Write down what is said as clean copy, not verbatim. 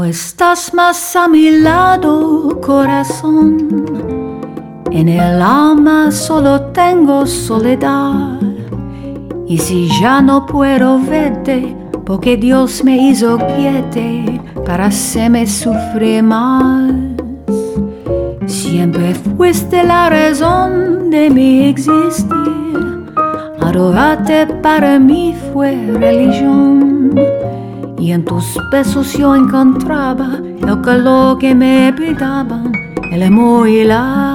estás más a mi lado, corazón. En el alma solo tengo soledad. Y si ya no puedo verte, porque Dios me hizo quiete para hacerme sufrir más. Siempre fuiste la razón de mi existir. Adorarte para mí fue religión. Y en tus besos yo encontraba el calor que me brindaba, el amor y la